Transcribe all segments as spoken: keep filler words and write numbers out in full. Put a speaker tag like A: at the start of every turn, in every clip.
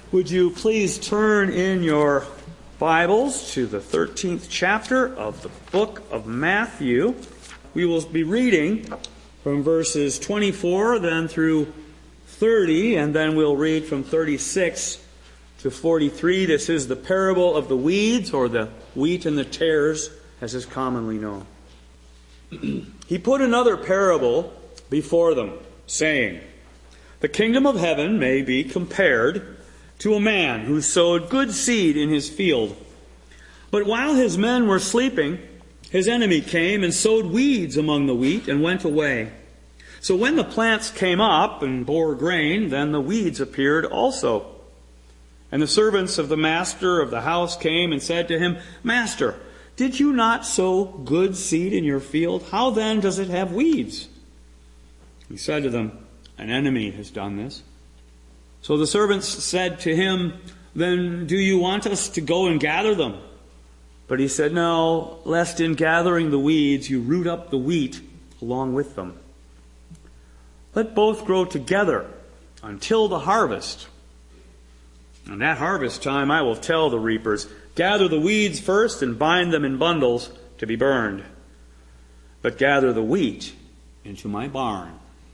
A: Would you please turn in your Bibles to the thirteenth chapter of the book of Matthew. We will be reading from verses twenty-four then through thirty, and then we'll read from thirty-six to forty-three. This is the parable of the weeds, or the wheat and the tares, as is commonly known. He put another parable before them, saying, "The kingdom of heaven may be compared to a man who sowed good seed in his field. But while his men were sleeping, his enemy came and sowed weeds among the wheat and went away. So when the plants came up and bore grain, then the weeds appeared also. And the servants of the master of the house came and said to him, 'Master, did you not sow good seed in your field? How then does it have weeds?' He said to them, 'An enemy has done this.' So the servants said to him, 'Then do you want us to go and gather them?' But he said, 'No, lest in gathering the weeds you root up the wheat along with them. Let both grow together until the harvest. And at harvest time I will tell the reapers, gather the weeds first and bind them in bundles to be burned. But gather the wheat into my barn.'"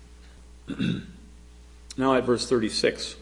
A: Now at verse thirty-six.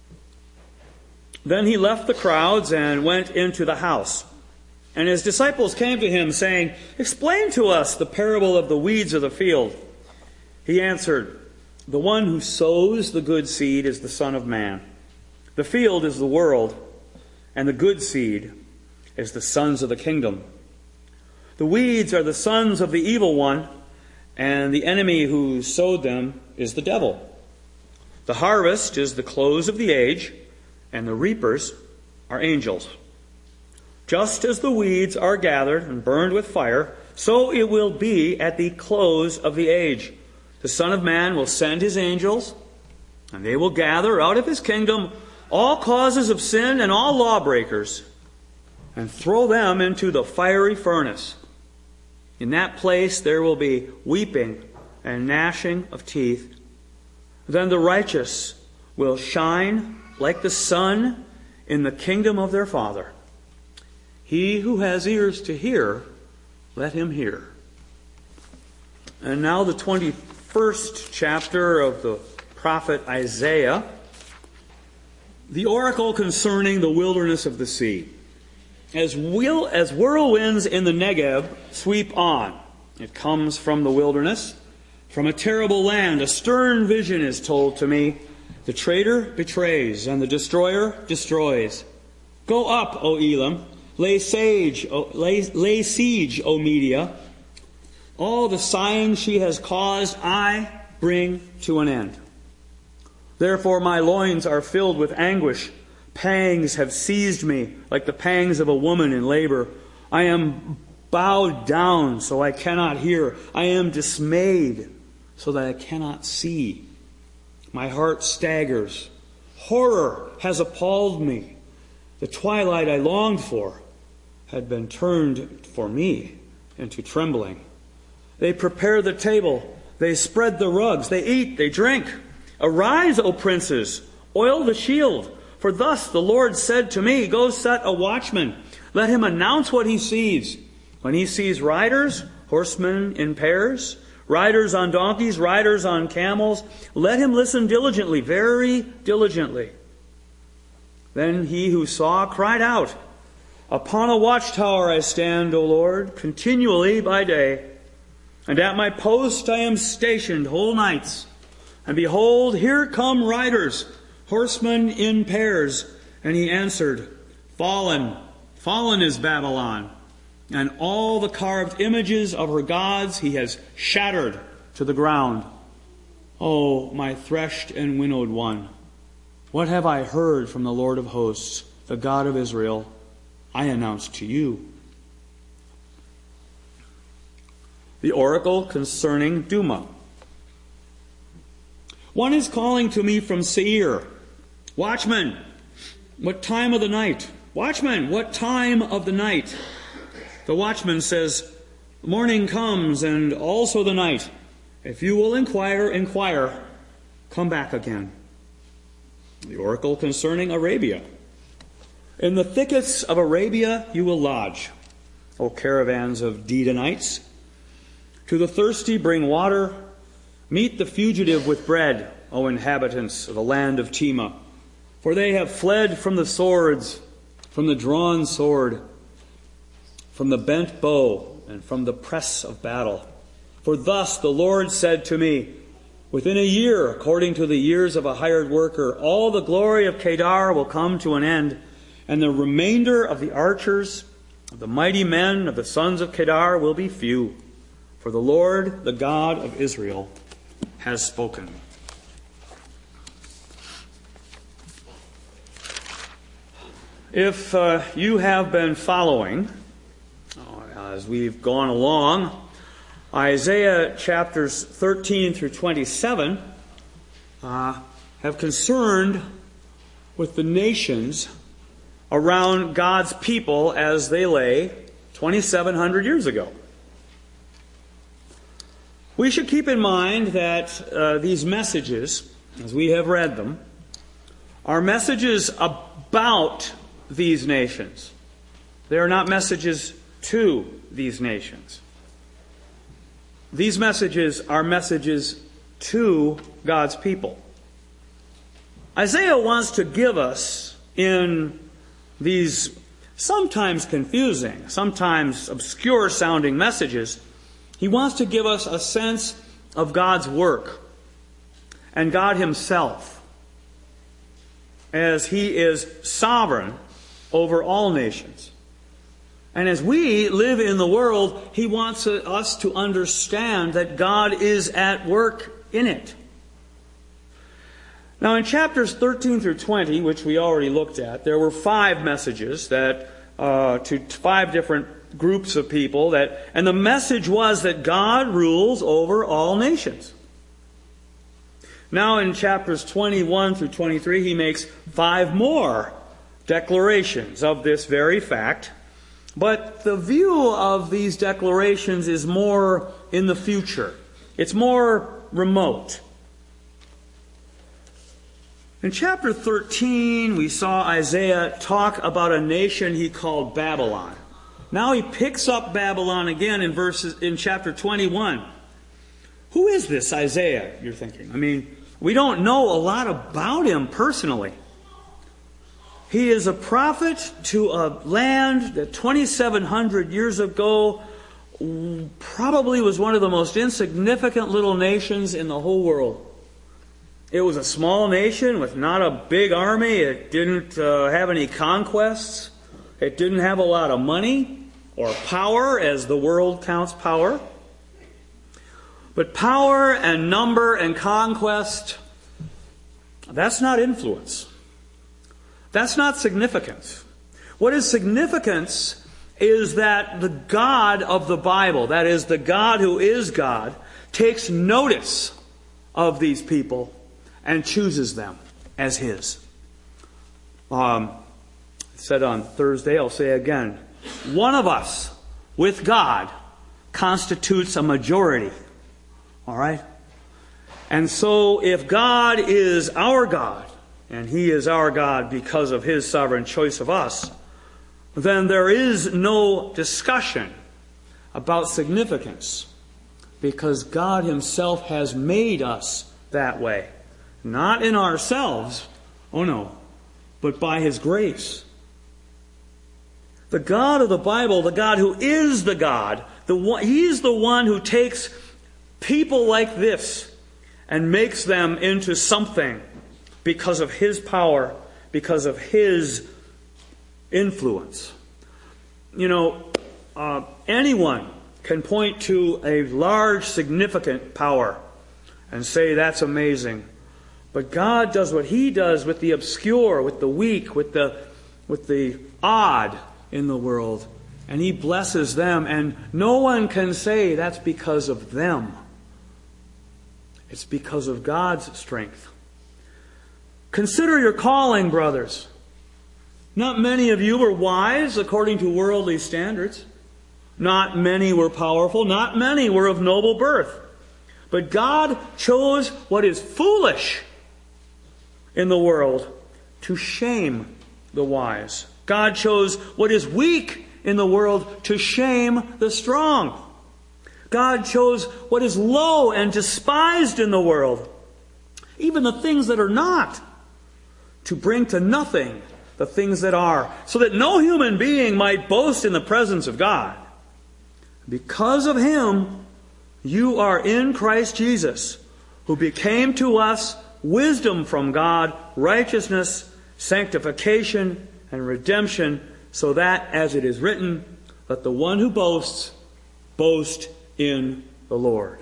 A: "Then he left the crowds and went into the house. And his disciples came to him, saying, 'Explain to us the parable of the weeds of the field.' He answered, 'The one who sows the good seed is the Son of Man. The field is the world, and the good seed is the sons of the kingdom. The weeds are the sons of the evil one, and the enemy who sowed them is the devil. The harvest is the close of the age, and the reapers are angels. Just as the weeds are gathered and burned with fire, so it will be at the close of the age. The Son of Man will send his angels, and they will gather out of his kingdom all causes of sin and all lawbreakers, and throw them into the fiery furnace. In that place there will be weeping and gnashing of teeth. Then the righteous will shine like the sun in the kingdom of their Father. He who has ears to hear, let him hear." And now the twenty-first chapter of the prophet Isaiah, the oracle concerning the wilderness of the sea. As, will, as whirlwinds in the Negev sweep on, it comes from the wilderness. From a terrible land, a stern vision is told to me. The traitor betrays, and the destroyer destroys. Go up, O Elam, lay siege, o, lay, lay siege, O Media. All the signs she has caused, I bring to an end. Therefore my loins are filled with anguish. Pangs have seized me, like the pangs of a woman in labor. I am bowed down, so I cannot hear. I am dismayed, so that I cannot see. My heart staggers. Horror has appalled me. The twilight I longed for had been turned for me into trembling. They prepare the table. They spread the rugs. They eat. They drink. Arise, O princes. Oil the shield. For thus the Lord said to me, go set a watchman. Let him announce what he sees. When he sees riders, horsemen in pairs, riders on donkeys, riders on camels, let him listen diligently, very diligently. Then he who saw cried out, Upon a watchtower I stand, O Lord, continually by day. And at my post I am stationed whole nights. And behold, here come riders, horsemen in pairs. And he answered, Fallen, fallen is Babylon. And all the carved images of her gods he has shattered to the ground. O my threshed and winnowed one, what have I heard from the Lord of hosts, the God of Israel? I announce to you. The oracle concerning Duma. One is calling to me from Seir, Watchman, what time of the night? Watchman, what time of the night? The watchman says, Morning comes, and also the night. If you will inquire, inquire. Come back again. The oracle concerning Arabia. In the thickets of Arabia you will lodge, O caravans of Dedanites. To the thirsty bring water. Meet the fugitive with bread, O inhabitants of the land of Tema. For they have fled from the swords, from the drawn sword, from the bent bow, and from the press of battle. For thus the Lord said to me, within a year, according to the years of a hired worker, all the glory of Kedar will come to an end, and the remainder of the archers, of the mighty men of the sons of Kedar will be few. For the Lord, the God of Israel, has spoken. If uh, you have been following, as we've gone along, Isaiah chapters thirteen through twenty-seven uh, have concerned with the nations around God's people as they lay twenty-seven hundred years ago. We should keep in mind that uh, these messages, as we have read them, are messages about these nations. They are not messages to these nations. These messages are messages to God's people. Isaiah wants to give us, in these sometimes confusing, sometimes obscure sounding messages, he wants to give us a sense of God's work and God Himself as He is sovereign over all nations. And as we live in the world, He wants us to understand that God is at work in it. Now in chapters thirteen through twenty, which we already looked at, there were five messages that uh, to five different groups of people, that, and the message was that God rules over all nations. Now in chapters twenty-one through twenty-three, he makes five more declarations of this very fact. But the view of these declarations is more in the future. It's more remote. In chapter thirteen, we saw Isaiah talk about a nation he called Babylon. Now he picks up Babylon again in verses in chapter twenty-one. Who is this Isaiah, you're thinking? I mean, we don't know a lot about him personally. He is a prophet to a land that twenty-seven hundred years ago probably was one of the most insignificant little nations in the whole world. It was a small nation with not a big army. It didn't uh, have any conquests. It didn't have a lot of money or power, as the world counts power. But power and number and conquest, that's not influence. That's not significance. What is significance is that the God of the Bible, that is, the God who is God, takes notice of these people and chooses them as His. Um, I said on Thursday, I'll say again, one of us with God constitutes a majority. All right? And so if God is our God, and He is our God because of His sovereign choice of us, then there is no discussion about significance, because God Himself has made us that way. Not in ourselves, oh no, but by His grace. The God of the Bible, the God who is the God, the one, He's the one who takes people like this and makes them into something because of His power, because of His influence. You know, uh, anyone can point to a large, significant power and say that's amazing. But God does what He does with the obscure, with the weak, with the, with the odd in the world. And He blesses them. And no one can say that's because of them. It's because of God's strength. Consider your calling, brothers. Not many of you were wise according to worldly standards. Not many were powerful. Not many were of noble birth. But God chose what is foolish in the world to shame the wise. God chose what is weak in the world to shame the strong. God chose what is low and despised in the world, even the things that are not, to bring to nothing the things that are, so that no human being might boast in the presence of God. Because of Him, you are in Christ Jesus, who became to us wisdom from God, righteousness, sanctification, and redemption, so that, as it is written, let the one who boasts, boast in the Lord.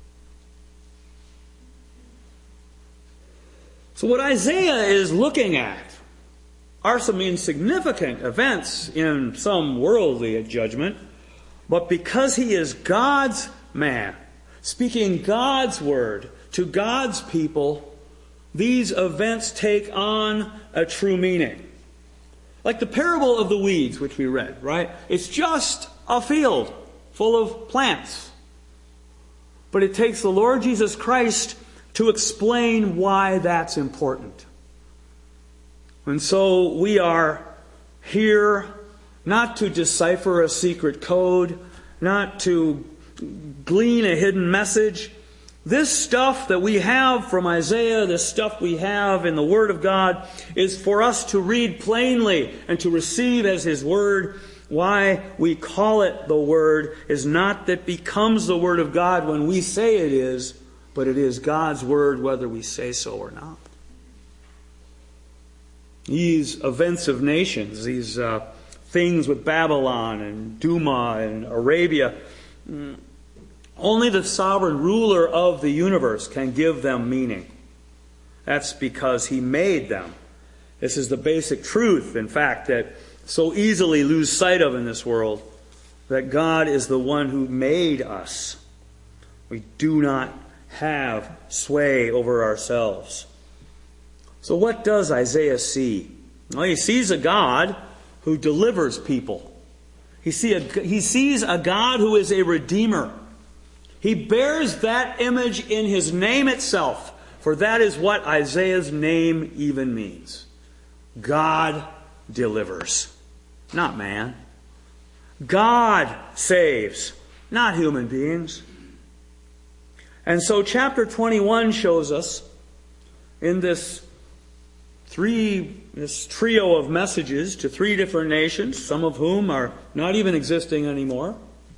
A: So what Isaiah is looking at are some insignificant events in some worldly judgment, but because he is God's man, speaking God's word to God's people, these events take on a true meaning. Like the parable of the weeds, which we read, right? It's just a field full of plants. But it takes the Lord Jesus Christ to explain why that's important. And so we are here not to decipher a secret code, not to glean a hidden message. This stuff that we have from Isaiah, this stuff we have in the Word of God, is for us to read plainly and to receive as His Word. Why we call it the Word is not that it becomes the Word of God when we say it is, but it is God's Word whether we say so or not. These events of nations, these uh, things with Babylon and Duma and Arabia, only the sovereign ruler of the universe can give them meaning. That's because He made them. This is the basic truth, in fact, that so easily lose sight of in this world, that God is the one who made us. We do not have sway over ourselves. So what does Isaiah see? Well, he sees a God who delivers people. He, see a, he sees a God who is a redeemer. He bears that image in His name itself, for that is what Isaiah's name even means. God delivers, not man. God saves, not human beings. And so chapter twenty-one shows us in this three, this trio of messages to three different nations, some of whom are not even existing anymore,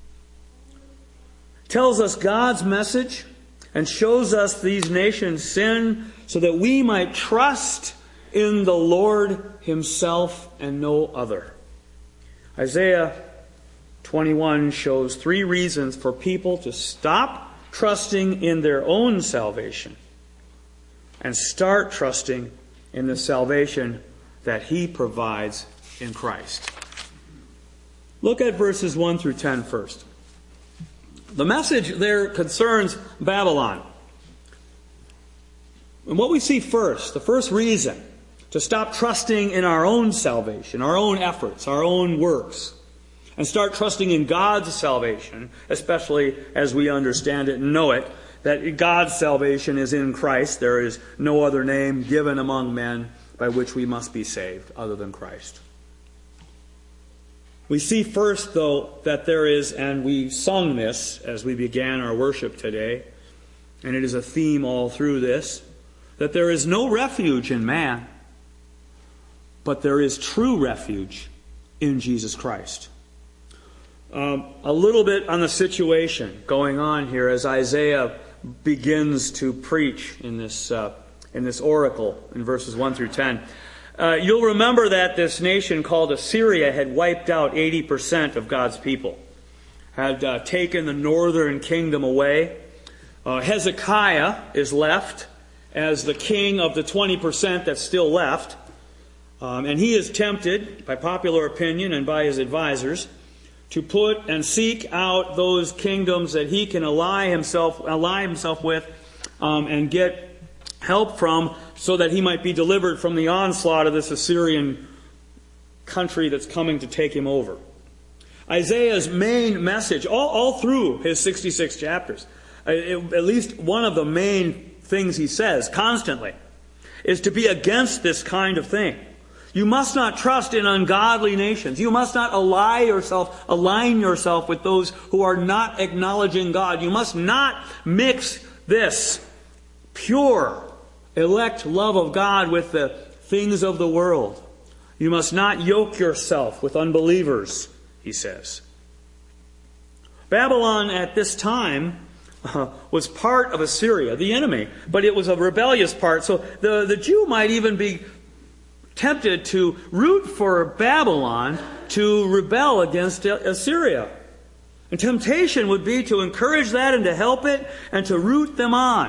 A: tells us God's message and shows us these nations' sin so that we might trust in the Lord Himself and no other. Isaiah twenty-one shows three reasons for people to stop trusting in their own salvation and start trusting in the salvation that He provides in Christ. Look at verses one through ten first. The message there concerns Babylon. And what we see first, the first reason to stop trusting in our own salvation, our own efforts, our own works, and start trusting in God's salvation, especially as we understand it and know it, that God's salvation is in Christ. There is no other name given among men by which we must be saved other than Christ. We see first, though, that there is, and we sung this as we began our worship today, and it is a theme all through this, that there is no refuge in man, but there is true refuge in Jesus Christ. Um, a little bit on the situation going on here as Isaiah begins to preach in this uh, in this oracle in verses one through ten. Uh, you'll remember that this nation called Assyria had wiped out eighty percent of God's people, had uh, taken the northern kingdom away. Uh, Hezekiah is left as the king of the twenty percent that's still left. Um, and he is tempted, by popular opinion and by his advisors, to put and seek out those kingdoms that he can ally himself, ally himself with um, and get help from, so that he might be delivered from the onslaught of this Assyrian country that's coming to take him over. Isaiah's main message, all, all through his sixty-six chapters, it, at least one of the main things he says constantly, is to be against this kind of thing. You must not trust in ungodly nations. You must not ally yourself, align yourself with those who are not acknowledging God. You must not mix this pure, elect love of God with the things of the world. You must not yoke yourself with unbelievers, he says. Babylon at this time uh, was part of Assyria, the enemy, but it was a rebellious part. So the, the Jew might even be tempted to root for Babylon to rebel against Assyria. And temptation would be to encourage that and to help it and to root them on.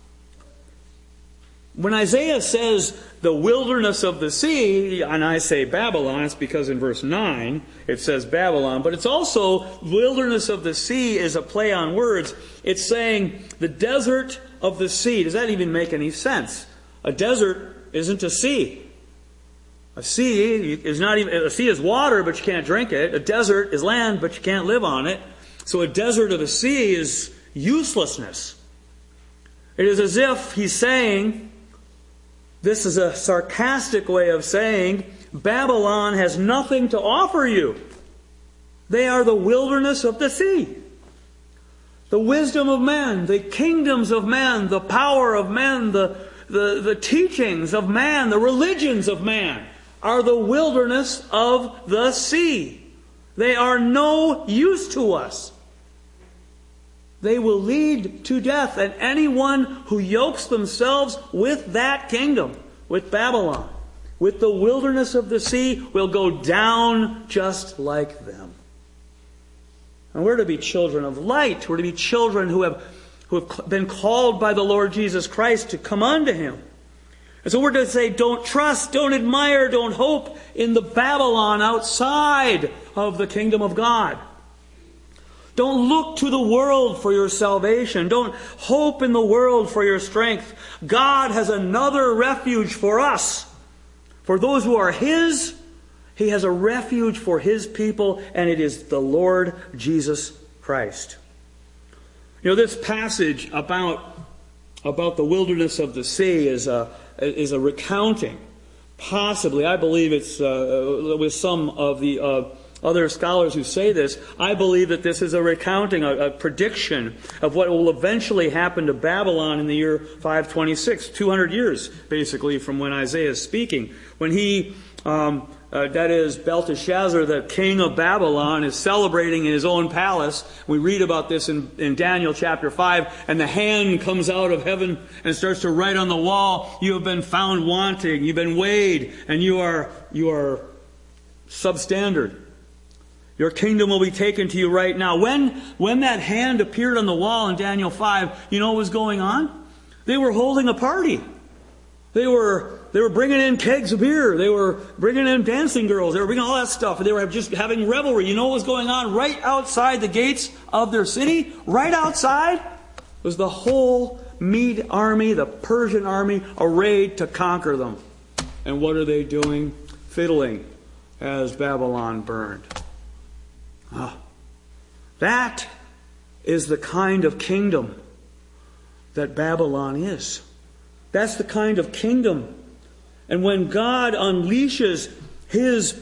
A: When Isaiah says the wilderness of the sea, and I say Babylon, it's because in verse nine it says Babylon, but it's also wilderness of the sea is a play on words. It's saying the desert of the sea. Does that even make any sense? A desert isn't a sea. A sea is not even, a sea is water, but you can't drink it. A desert is land, but you can't live on it. So a desert of a sea is uselessness. It is as if he's saying, this is a sarcastic way of saying, Babylon has nothing to offer you. They are the wilderness of the sea. The wisdom of men, the kingdoms of men, the power of men, the, the, the teachings of man, the religions of man are the wilderness of the sea. They are no use to us. They will lead to death, and anyone who yokes themselves with that kingdom, with Babylon, with the wilderness of the sea, will go down just like them. And we're to be children of light. We're to be children who have, who have been called by the Lord Jesus Christ to come unto Him. And so we're to say, don't trust, don't admire, don't hope in the Babylon outside of the kingdom of God. Don't look to the world for your salvation. Don't hope in the world for your strength. God has another refuge for us. For those who are His, He has a refuge for His people, and it is the Lord Jesus Christ. You know, this passage about, about the wilderness of the sea is a is a recounting, possibly, I believe it's uh, with some of the uh, other scholars who say this, I believe that this is a recounting, a, a prediction of what will eventually happen to Babylon in the year five twenty-six, two hundred years, basically, from when Isaiah is speaking. When he, um, uh, that is, Belteshazzar, the king of Babylon, is celebrating in his own palace. We read about this in, in Daniel chapter five, and the hand comes out of heaven and starts to write on the wall, you have been found wanting, you've been weighed, and you are, you are substandard. Your kingdom will be taken to you right now. When, when that hand appeared on the wall in Daniel five, you know what was going on? They were holding a party. They were, they were bringing in kegs of beer. They were bringing in dancing girls. They were bringing all that stuff. They were just having revelry. You know what was going on? Right outside the gates of their city, right outside, was the whole Mede army, the Persian army, arrayed to conquer them. And what are they doing? Fiddling as Babylon burned. Ah, that is the kind of kingdom that Babylon is. That's the kind of kingdom. And when God unleashes His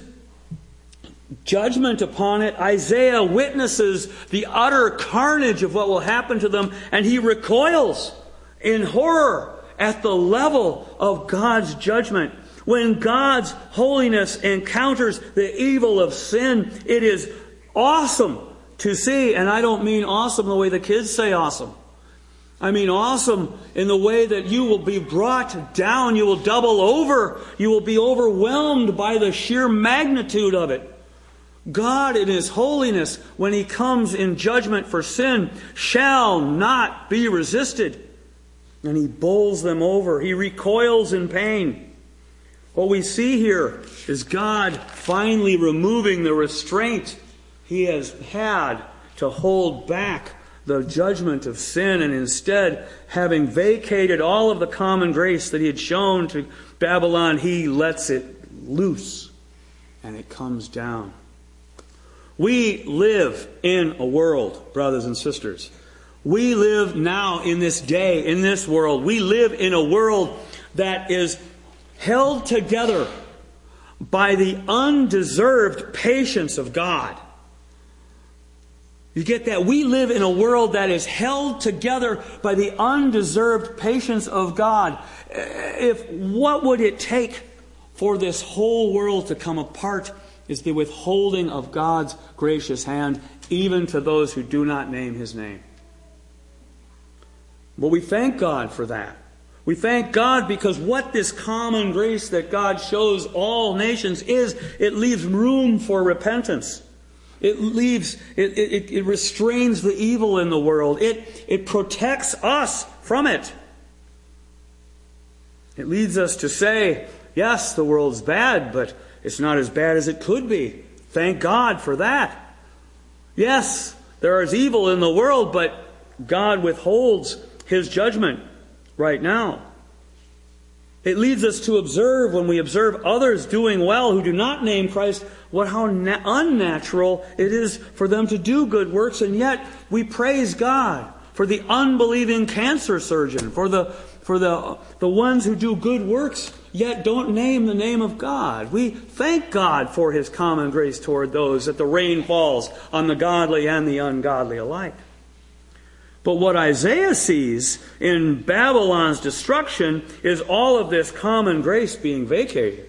A: judgment upon it, Isaiah witnesses the utter carnage of what will happen to them, and he recoils in horror at the level of God's judgment. When God's holiness encounters the evil of sin, it is awesome to see, and I don't mean awesome the way the kids say awesome. I mean awesome in the way that you will be brought down, you will double over, you will be overwhelmed by the sheer magnitude of it. God in His holiness, when He comes in judgment for sin, shall not be resisted. And He bowls them over. He recoils in pain. What we see here is God finally removing the restraint He has had to hold back the judgment of sin, and instead, having vacated all of the common grace that He had shown to Babylon, He lets it loose, and it comes down. We live in a world, brothers and sisters. We live now in this day, in this world. We live in a world that is held together by the undeserved patience of God. You get that? We live in a world that is held together by the undeserved patience of God. If what would it take for this whole world to come apart is the withholding of God's gracious hand, even to those who do not name His name. But we thank God for that. We thank God because what this common grace that God shows all nations is, it leaves room for repentance. It leaves, it, it, it restrains the evil in the world. It, it protects us from it. It leads us to say, yes, the world's bad, but it's not as bad as it could be. Thank God for that. Yes, there is evil in the world, but God withholds His judgment right now. It leads us to observe, when we observe others doing well who do not name Christ, what how na- unnatural it is for them to do good works, and yet we praise God for the unbelieving cancer surgeon, for the for the the ones who do good works yet don't name the name of God. We thank God for His common grace toward those, that the rain falls on the godly and the ungodly alike. But what Isaiah sees in Babylon's destruction is all of this common grace being vacated.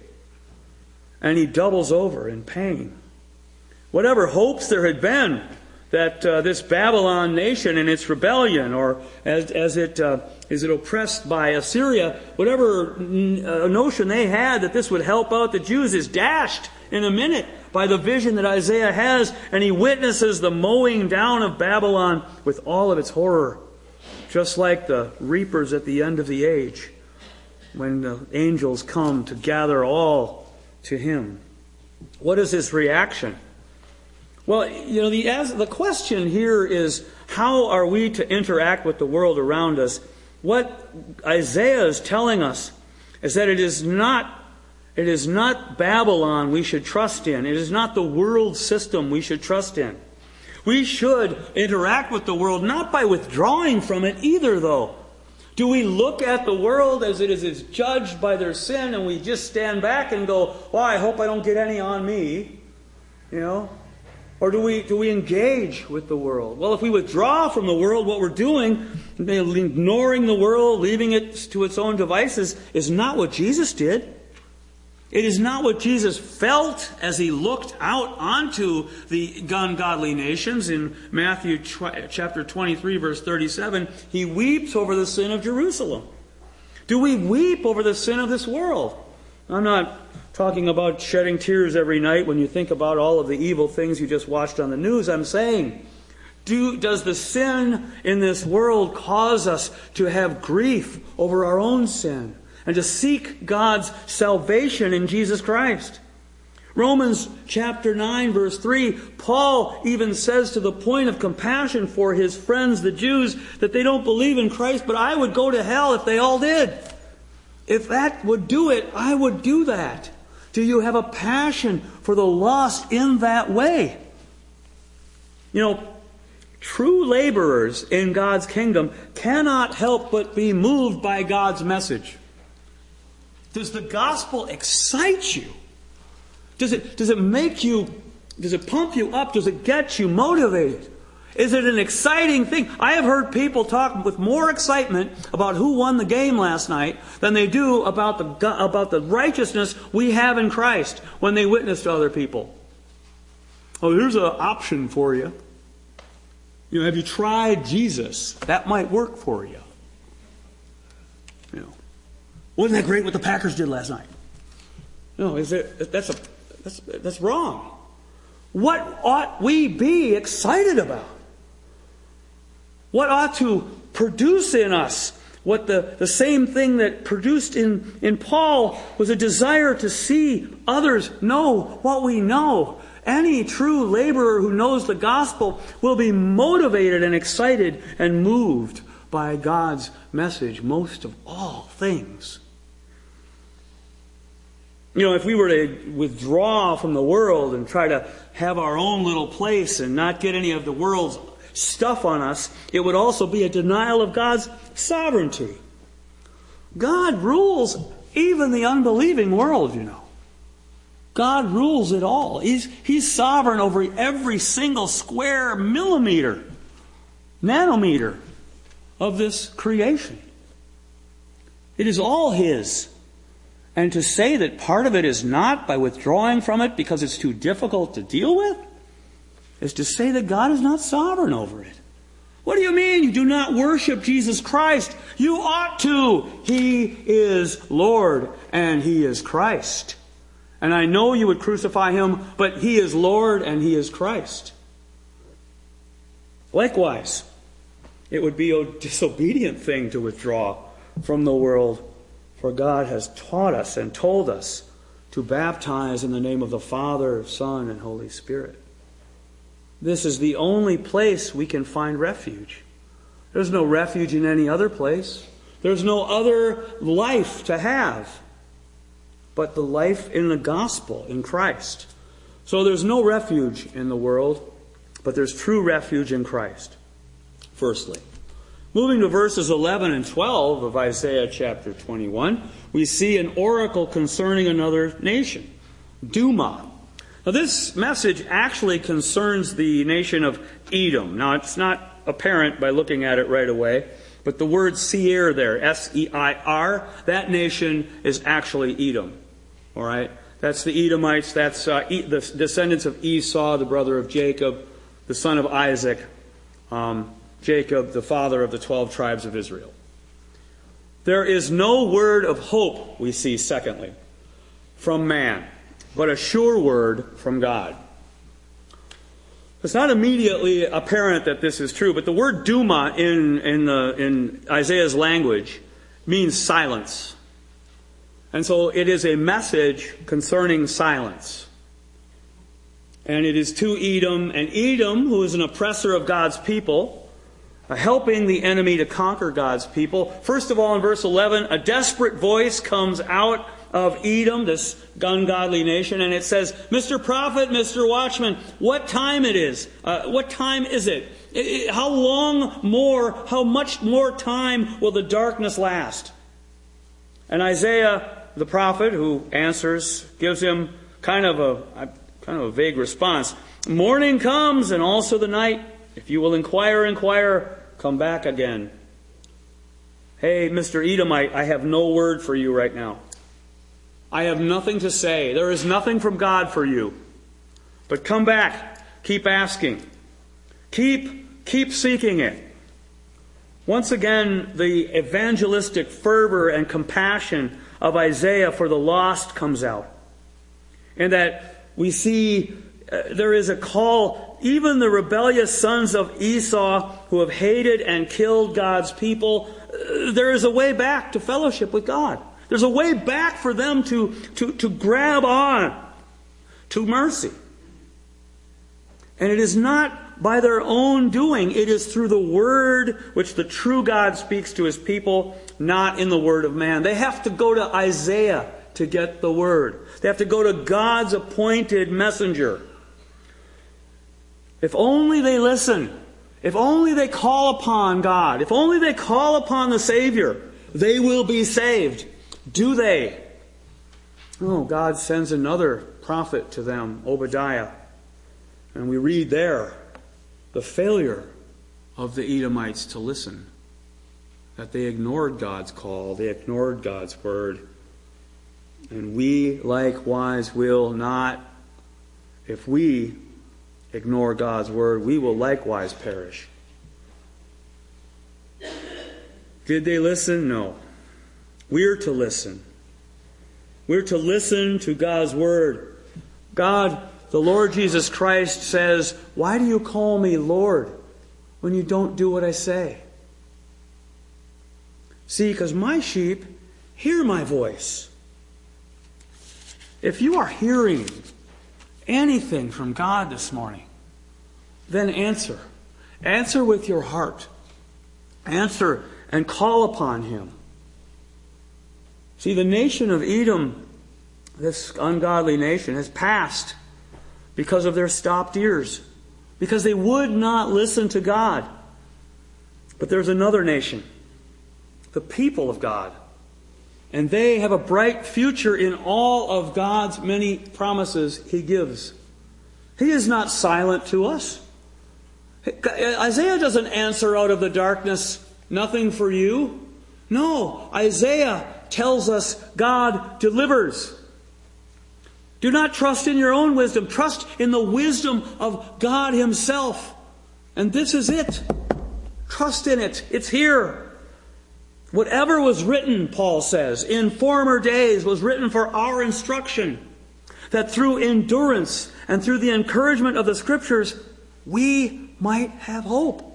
A: And he doubles over in pain. Whatever hopes there had been that uh, this Babylon nation and its rebellion, or as, as it uh, is it oppressed by Assyria, whatever uh, notion they had that this would help out the Jews is dashed in a minute by the vision that Isaiah has, and he witnesses the mowing down of Babylon with all of its horror, just like the reapers at the end of the age, when the angels come to gather all to him. What is his reaction? Well, you know, the, as, the question here is, how are we to interact with the world around us? What Isaiah is telling us is that it is not It is not Babylon we should trust in. It is not the world system we should trust in. We should interact with the world not by withdrawing from it either, though. Do we look at the world as it is is judged by their sin, and we just stand back and go, well, I hope I don't get any on me? You know? Or do we do we engage with the world? Well, if we withdraw from the world, what we're doing, ignoring the world, leaving it to its own devices, is not what Jesus did. It is not what Jesus felt as he looked out onto the ungodly nations. In Matthew chapter twenty-three, verse thirty-seven, he weeps over the sin of Jerusalem. Do we weep over the sin of this world? I'm not talking about shedding tears every night when you think about all of the evil things you just watched on the news. I'm saying, do, does the sin in this world cause us to have grief over our own sin and to seek God's salvation in Jesus Christ? Romans chapter nine, verse three, Paul even says, to the point of compassion for his friends, the Jews, that they don't believe in Christ, but I would go to hell if they all did. If that would do it, I would do that. Do you have a passion for the lost in that way? You know, true laborers in God's kingdom cannot help but be moved by God's message. Does the gospel excite you? Does it, does it make you, does it pump you up? Does it get you motivated? Is it an exciting thing? I have heard people talk with more excitement about who won the game last night than they do about the, about the righteousness we have in Christ when they witness to other people. Oh, here's an option for you. You know, have you tried Jesus? That might work for you. You know, wasn't that great what the Packers did last night? No, is it? That's a that's that's wrong. What ought we be excited about? What ought to produce in us what the, the same thing that produced in, in Paul was a desire to see others know what we know. Any true laborer who knows the gospel will be motivated and excited and moved by God's message most of all things. You know, if we were to withdraw from the world and try to have our own little place and not get any of the world's stuff on us, it would also be a denial of God's sovereignty. God rules even the unbelieving world, you know. God rules it all. He's, he's sovereign over every single square millimeter, nanometer of this creation. It is all His. And to say that part of it is not by withdrawing from it because it's too difficult to deal with is to say that God is not sovereign over it. What do you mean you do not worship Jesus Christ? You ought to. He is Lord and He is Christ. And I know you would crucify Him, but He is Lord and He is Christ. Likewise, it would be a disobedient thing to withdraw from the world, for God has taught us and told us to baptize in the name of the Father, Son, and Holy Spirit. This is the only place we can find refuge. There's no refuge in any other place. There's no other life to have but the life in the gospel, in Christ. So there's no refuge in the world, but there's true refuge in Christ. Firstly, moving to verses eleven and twelve of Isaiah chapter twenty-one, we see an oracle concerning another nation, Duma. Now this message actually concerns the nation of Edom. Now it's not apparent by looking at it right away, but the word Seir there, S E I R, that nation is actually Edom. All right? That's the Edomites, that's uh, e- the descendants of Esau, the brother of Jacob, the son of Isaac, um, Jacob, the father of the twelve tribes of Israel. There is no word of hope, we see, secondly, from man, but a sure word from God. It's not immediately apparent that this is true, but the word Duma in, in, the, in Isaiah's language means silence. And so it is a message concerning silence. And it is to Edom, and Edom, who is an oppressor of God's people, helping the enemy to conquer God's people. First of all, in verse eleven, a desperate voice comes out of Edom, this ungodly nation, and it says, Mister Prophet, Mister Watchman, what time it is? Uh, what time is it? It, it? How long more, how much more time will the darkness last? And Isaiah, the prophet, who answers, gives him kind of a kind of a vague response. Morning comes, and also the night. If you will inquire, inquire, come back again. Hey, Mister Edomite, I have no word for you right now. I have nothing to say. There is nothing from God for you. But come back. Keep asking. Keep, keep seeking it. Once again, the evangelistic fervor and compassion of Isaiah for the lost comes out. And that we see uh, there is a call, even the rebellious sons of Esau who have hated and killed God's people, uh, there is a way back to fellowship with God. There's a way back for them to, to, to grab on to mercy. And it is not by their own doing. It is through the word which the true God speaks to His people, not in the word of man. They have to go to Isaiah to get the word. They have to go to God's appointed messenger. If only they listen. If only they call upon God. If only they call upon the Savior, they will be saved. Do they? Oh, God sends another prophet to them, Obadiah. And we read there the failure of the Edomites to listen. That they ignored God's call. They ignored God's word. And we likewise will not, if we ignore God's word, we will likewise perish. Did they listen? No. We're to listen. We're to listen to God's word. God, the Lord Jesus Christ says, why do you call me Lord when you don't do what I say? See, because my sheep hear my voice. If you are hearing anything from God this morning, then answer. Answer with your heart. Answer and call upon Him. See, the nation of Edom, this ungodly nation, has passed because of their stopped ears, because they would not listen to God. But there's another nation, the people of God. And they have a bright future in all of God's many promises He gives. He is not silent to us. Isaiah doesn't answer out of the darkness, nothing for you. No, Isaiah tells us God delivers. Do not trust in your own wisdom. Trust in the wisdom of God Himself. And this is it. Trust in it. It's here. Whatever was written, Paul says, in former days was written for our instruction, that through endurance and through the encouragement of the Scriptures, we might have hope.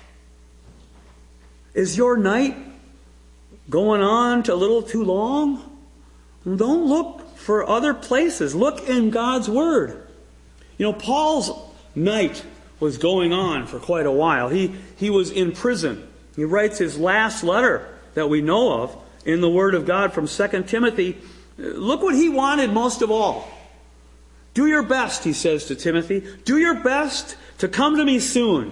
A: Is your night going on to a little too long? Don't look for other places. Look in God's Word. You know, Paul's night was going on for quite a while. He, he was in prison. He writes his last letter that we know of in the Word of God from Second Timothy. Look what he wanted most of all. Do your best, he says to Timothy. Do your best to come to me soon.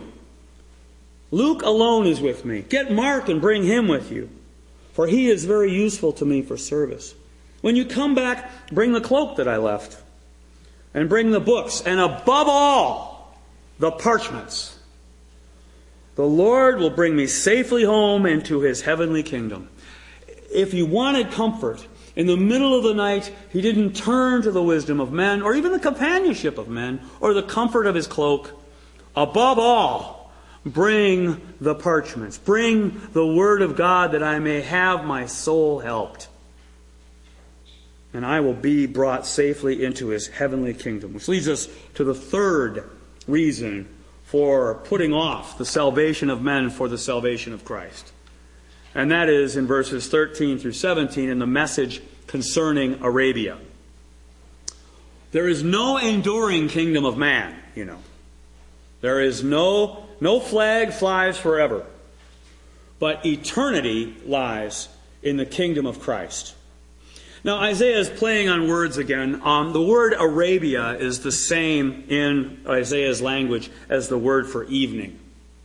A: Luke alone is with me. Get Mark and bring him with you, for he is very useful to me for service. When you come back, bring the cloak that I left, and bring the books, and above all, the parchments. The Lord will bring me safely home into His heavenly kingdom. If you wanted comfort, in the middle of the night, he didn't turn to the wisdom of men, or even the companionship of men, or the comfort of his cloak. Above all, bring the parchments. Bring the Word of God, that I may have my soul helped. And I will be brought safely into His heavenly kingdom. Which leads us to the third reason for putting off the salvation of men for the salvation of Christ. And that is in verses thirteen through seventeen in the message concerning Arabia. There is no enduring kingdom of man, you know. There is no, no flag flies forever. But eternity lies in the kingdom of Christ. Now, Isaiah is playing on words again. Um, the word Arabia is the same in Isaiah's language as the word for evening.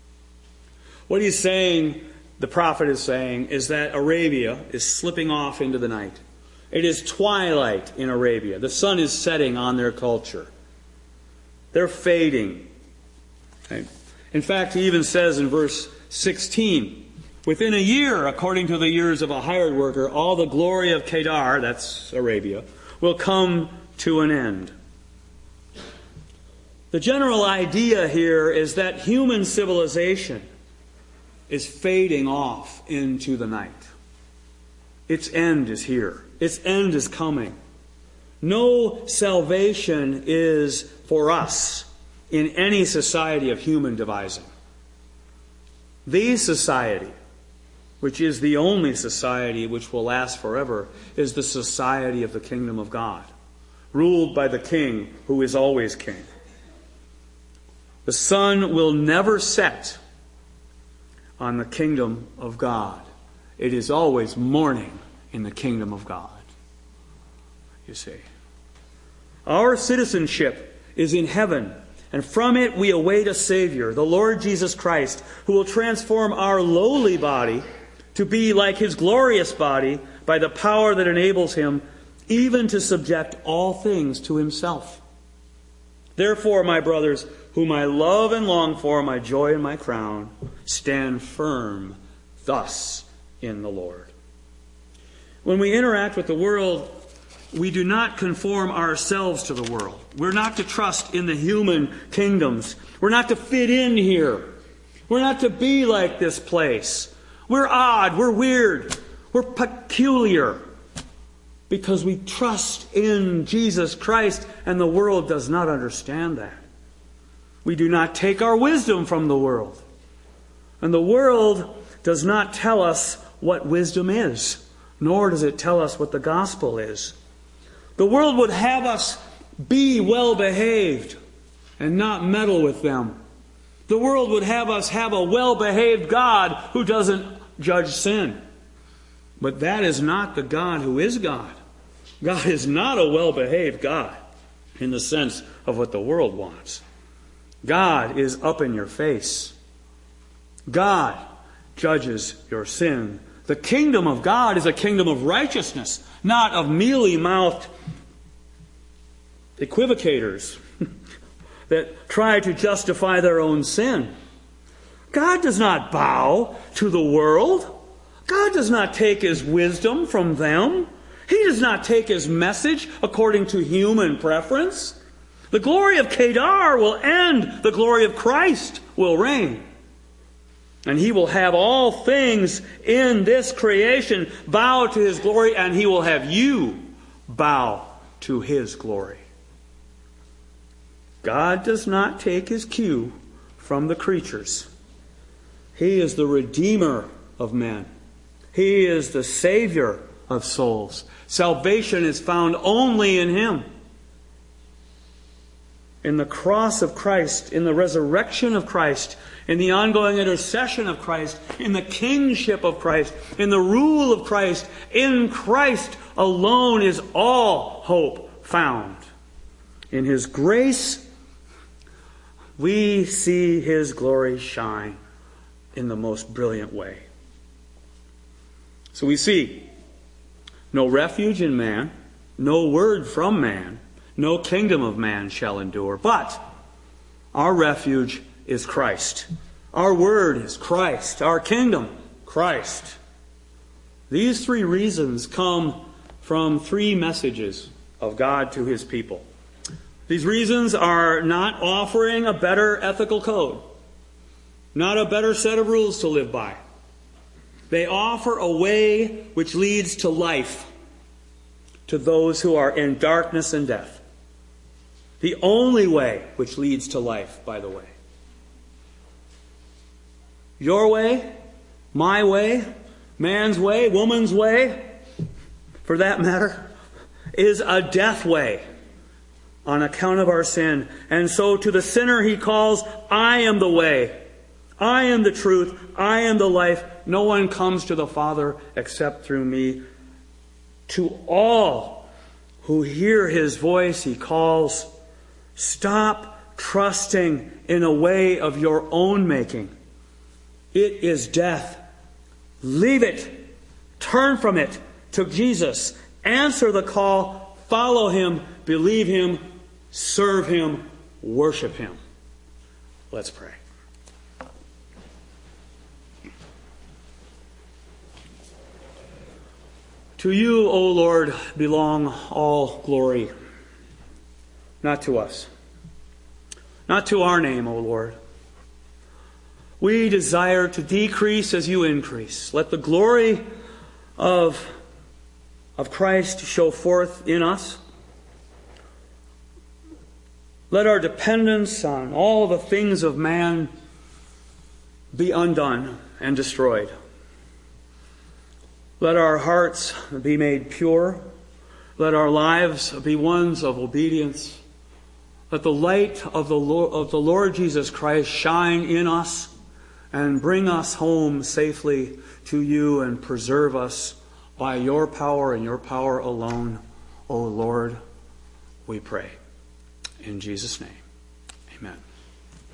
A: What he's saying, the prophet is saying, is that Arabia is slipping off into the night. It is twilight in Arabia. The sun is setting on their culture. They're fading. Okay. In fact, he even says in verse sixteen, within a year, according to the years of a hired worker, all the glory of Kedar, that's Arabia, will come to an end. The general idea here is that human civilization is fading off into the night. Its end is here. Its end is coming. No salvation is for us in any society of human devising. The society, which is the only society which will last forever, is the society of the kingdom of God, ruled by the King who is always King. The sun will never set on the kingdom of God. It is always morning in the kingdom of God, you see. Our citizenship is in heaven, and from it we await a Savior, the Lord Jesus Christ, who will transform our lowly body to be like His glorious body by the power that enables Him even to subject all things to Himself. Therefore, my brothers, whom I love and long for, my joy and my crown, stand firm thus in the Lord. When we interact with the world, we do not conform ourselves to the world. We're not to trust in the human kingdoms. We're not to fit in here. We're not to be like this place. We're odd. We're weird. We're peculiar. Because we trust in Jesus Christ, and the world does not understand that. We do not take our wisdom from the world. And the world does not tell us what wisdom is, nor does it tell us what the gospel is. The world would have us be well behaved and not meddle with them. The world would have us have a well-behaved God who doesn't judge sin. But that is not the God who is God. God is not a well-behaved God in the sense of what the world wants. God is up in your face. God judges your sin. The kingdom of God is a kingdom of righteousness, not of mealy-mouthed equivocators that try to justify their own sin. God does not bow to the world. God does not take His wisdom from them. He does not take His message according to human preference. The glory of Kedar will end. The glory of Christ will reign. And He will have all things in this creation bow to His glory, and He will have you bow to His glory. God does not take His cue from the creatures. He is the Redeemer of men. He is the Savior of souls. Salvation is found only in Him. In the cross of Christ, in the resurrection of Christ, in the ongoing intercession of Christ, in the kingship of Christ, in the rule of Christ, in Christ alone is all hope found. In His grace, we see His glory shine in the most brilliant way. So we see no refuge in man, no word from man, no kingdom of man shall endure. But our refuge is Christ. Our word is Christ. Our kingdom, Christ. These three reasons come from three messages of God to His people. These reasons are not offering a better ethical code, not a better set of rules to live by. They offer a way which leads to life to those who are in darkness and death. The only way which leads to life, by the way. Your way, my way, man's way, woman's way, for that matter, is a death way on account of our sin. And so to the sinner He calls, I am the way, I am the truth, I am the life. No one comes to the Father except through me. To all who hear His voice, He calls, stop trusting in a way of your own making. It is death. Leave it. Turn from it to Jesus. Answer the call. Follow Him. Believe Him. Serve Him. Worship Him. Let's pray. To You, O Lord, belong all glory. Not to us. Not to our name, O Lord. We desire to decrease as You increase. Let the glory of, of Christ show forth in us. Let our dependence on all the things of man be undone and destroyed. Let our hearts be made pure. Let our lives be ones of obedience. Let the light of the Lord, of the Lord Jesus Christ shine in us and bring us home safely to You and preserve us by Your power and Your power alone, O Lord, we pray. In Jesus' name, amen.